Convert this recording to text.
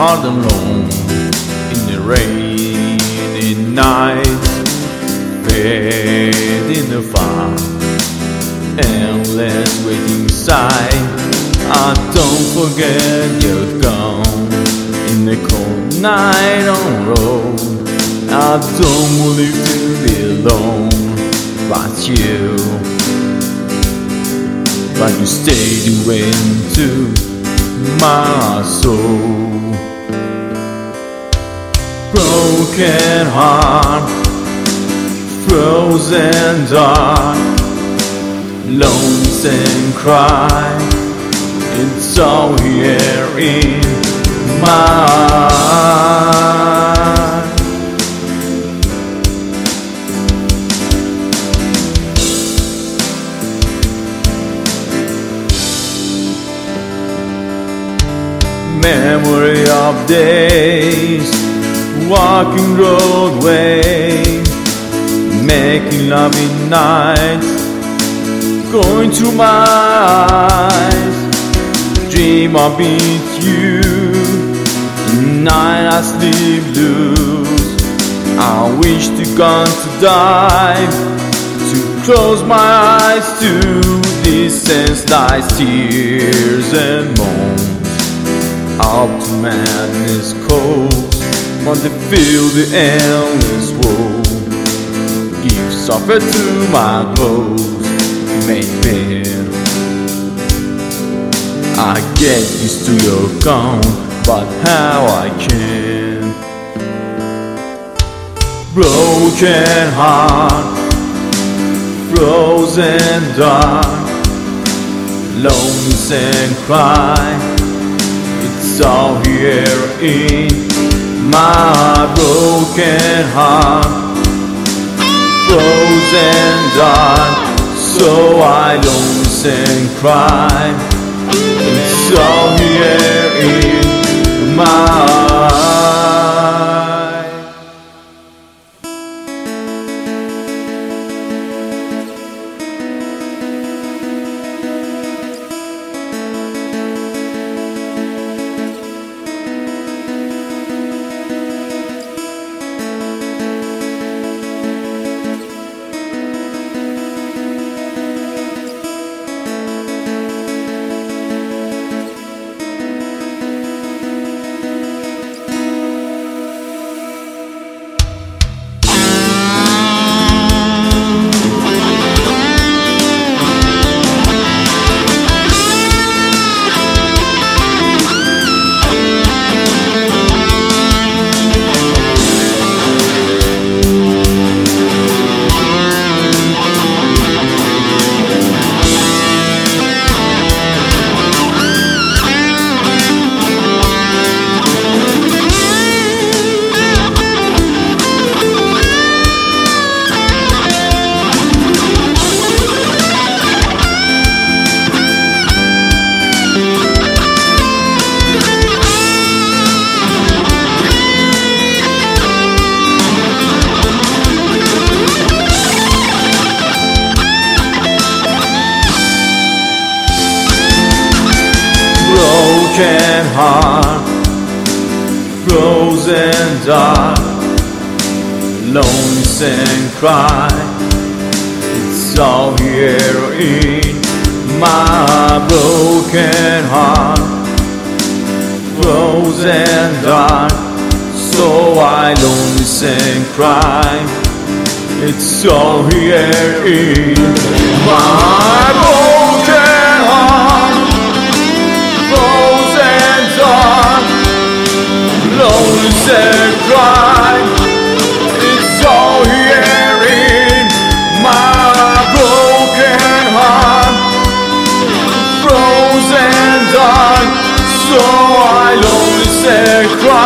heart alone in the rainy night, fade in the fire, endless waiting sight. I don't forget you're gone in the cold night on road. I don't believe to be alone, but you stayed into my soul. Broken heart, frozen dark, loneliness and cry, it's all here in my heart. Memory of days, walking roadway, making love in night, going through my eyes. Dream of being you, night I sleep loose. I wish to God to die, to close my eyes to these senseless tears and moans. Up to madness coast, but they feel the endless woe. Give suffer to my clothes, make pain. I get used to your gone, but how I can. Broken heart, frozen dark, loneliness and cry, it's all here in my broken heart. Frozen dark, so I don't listen cry. It's all here in my heart. Broken heart, frozen dark, loneliness and cry, it's all here in my broken heart. Frozen dark, so I loneliness and cry, it's all here in my broken heart. Frozen dark, loneliness and cry, it's all here in my broken heart. Frozen dark, so I loneliness and cry.